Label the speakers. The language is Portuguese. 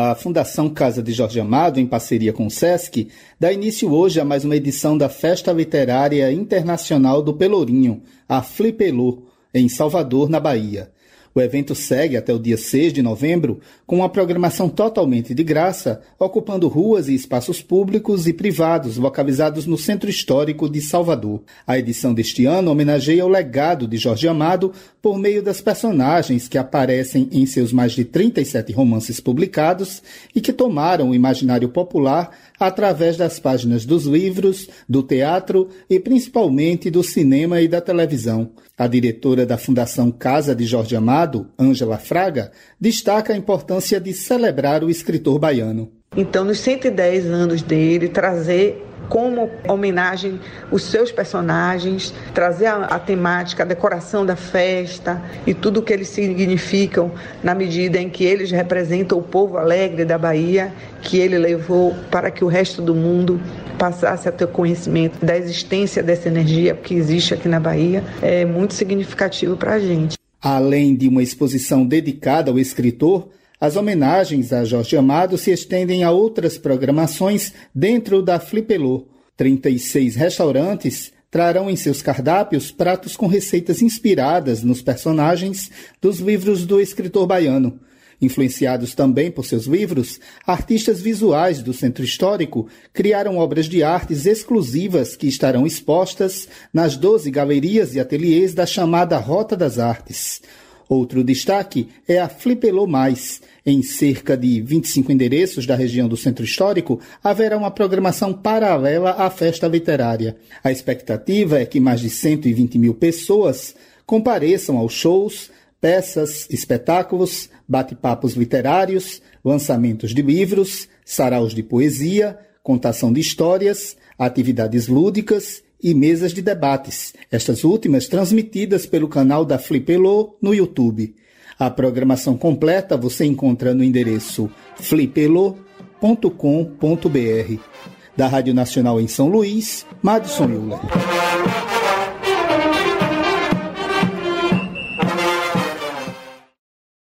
Speaker 1: A Fundação Casa de Jorge Amado, em parceria com o SESC, dá início hoje a mais uma edição da Festa Literária Internacional do Pelourinho, a Flipelô, em Salvador, na Bahia. O evento segue até o dia 6 de novembro com uma programação totalmente de graça, ocupando ruas e espaços públicos e privados localizados no Centro Histórico de Salvador. A edição deste ano homenageia o legado de Jorge Amado por meio das personagens que aparecem em seus mais de 37 romances publicados e que tomaram o imaginário popular através das páginas dos livros, do teatro e principalmente do cinema e da televisão. A diretora da Fundação Casa de Jorge Amado, Ângela Fraga, destaca a importância de celebrar o escritor baiano.
Speaker 2: Então, nos 110 anos dele, trazer como homenagem os seus personagens, trazer a temática, a decoração da festa e tudo o que eles significam na medida em que eles representam o povo alegre da Bahia, que ele levou para que o resto do mundo passasse a ter conhecimento da existência dessa energia que existe aqui na Bahia, é muito significativo para a gente.
Speaker 1: Além de uma exposição dedicada ao escritor, as homenagens a Jorge Amado se estendem a outras programações dentro da Flipelô. 36 restaurantes trarão em seus cardápios pratos com receitas inspiradas nos personagens dos livros do escritor baiano. Influenciados também por seus livros, artistas visuais do Centro Histórico criaram obras de artes exclusivas que estarão expostas nas 12 galerias e ateliês da chamada Rota das Artes. Outro destaque é a Flipelô Mais. Em cerca de 25 endereços da região do Centro Histórico, haverá uma programação paralela à festa literária. A expectativa é que mais de 120 mil pessoas compareçam aos shows, peças, espetáculos, bate-papos literários, lançamentos de livros, saraus de poesia, contação de histórias, atividades lúdicas e mesas de debates, estas últimas transmitidas pelo canal da Flipelô no YouTube. A programação completa você encontra no endereço flipelô.com.br. Da Rádio Nacional em São Luís, Madison Euler.